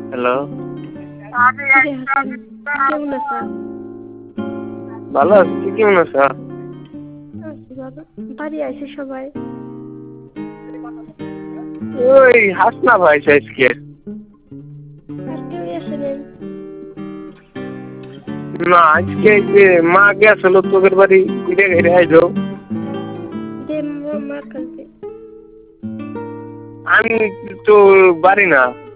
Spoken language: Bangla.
হ্যালো, কিরে হাসান, কেমন আছো? ভালো আছি, তুই কেমন আছো? আছি ভালো। বাড়ি আইছে সবাই? ওই হাসনা ভাই আজকে। আর কেউ আসে নাই? না, আজকে এই যে মা গেছিল তোদের বাড়ি, ঘুরে ঘুরে আইলো। দে মার কাছে দে। আমি তো বাড়ি না।